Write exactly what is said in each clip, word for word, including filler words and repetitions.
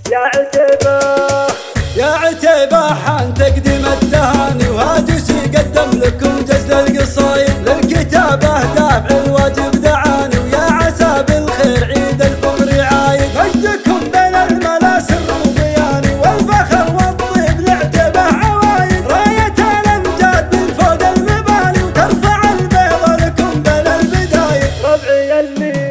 يا عتيبة يا عتيبة حان تقدم التهاني وهاجس يقدم لكم جزل القصايد للكتابة دافع الواجب دعاني ويا عسى بالخير عيد الفطر عايد مجدكم بين الملا سر وبياني والفخر والطيب لعتيبة عوايد راية الامجاد من فوق المباني وترفع البيض لكم بين البدايد ربعي اللي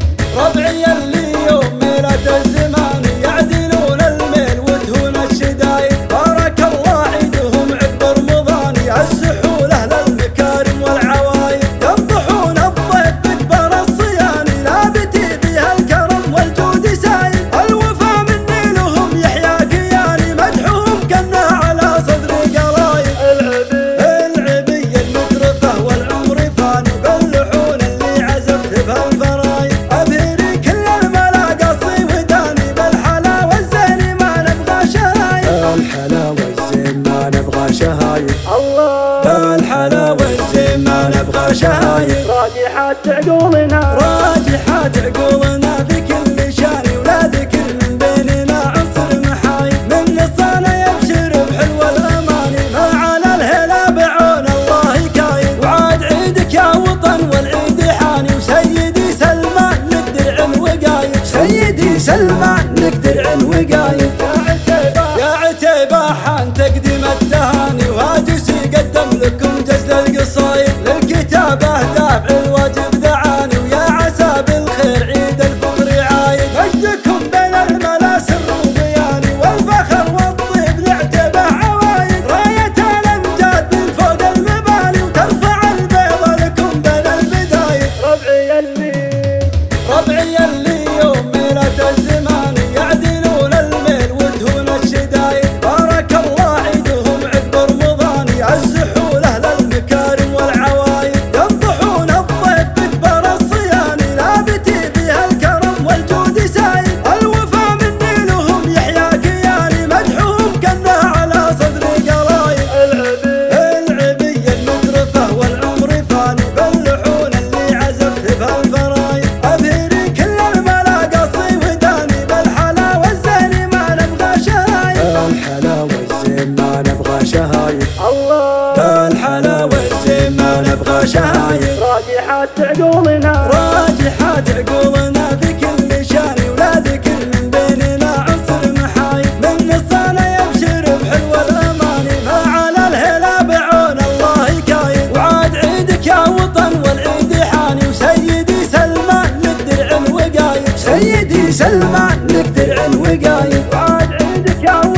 ربعي اللي يوم ميلاد الزمان يعدلون الميل وتهون الشدايد بارك الله عيدهم عقب رمضان يعزحون اهل المكارم والعوايد يمضحون الضيف بكبر الصياني لابتي فيها الكرم والجود سايد الوفا مني لهم يحيا كياني مدحهم كنا على صدر قرايد العبي العبي المترفه والعمر فاني باللحون اللي عزفت بهالفرايد ابهري كل الملا قصي وداني بالحلا والزين ما نبغى شهايد الحلا والزين ما نبغى شهايد الله بالحلا والزين ما نبغى شهايد راجحات عقولنا راجحات عقولنا في كل شان ولا ذكر من بيننا عنصر محايد من نصانا يبشر بحلو الاماني ما على الهلا بعون الله كايد وعاد عيدك يا وطن والعيد حاني وسيدي سلمان لك درع وقايد سيدي سلمان لك درع وقايد يا عتيبة يا عتيبة حان تقدم التهاني وهاجس يقدم لكم جزل القصايد للكتابة دافع الواجب دعاني ويا عسى بالخير عيد الفطر عايد مجدكم بين الملا سر وبياني والفخر والطيب لعتيبة عوايد راية الامجاد من فوق المباني وترفع البيض لكم بين البدايد ربعي اللي ربعي اللي يوم ميلاد الزمان يعدلون الميل وتهون الشدايد بارك الله عيدهم عقب رمضان يعزحون اهل المكارم والعوايد يمضحون الضيف بكبر الصياني لابتي فيها الكرم والجود سايد الوفا مني لهم يحيا كياني مدحهم كنا على صدر قرايد العبي العبي المترفه والعمر فاني باللحون اللي عزفت بهالفرايد ابهري كل الملا قصي وداني بالحلا والزين ما نبغى شهايد الحلا والزين ما نبغى شهايد الله بالحلا والزين ما نبغى شهايد راجحات عقولنا راجحات عقولنا في كل شان ولا ذكر من بيننا عنصر محايد من نصانا يبشر بحلو الاماني ما على الهلا بعون الله كايد وعاد عيدك يا وطن والعيد حاني وسيدي سلمان لك درع وقايد سيدي سلمان لك درع وقايد وعاد عيدك يا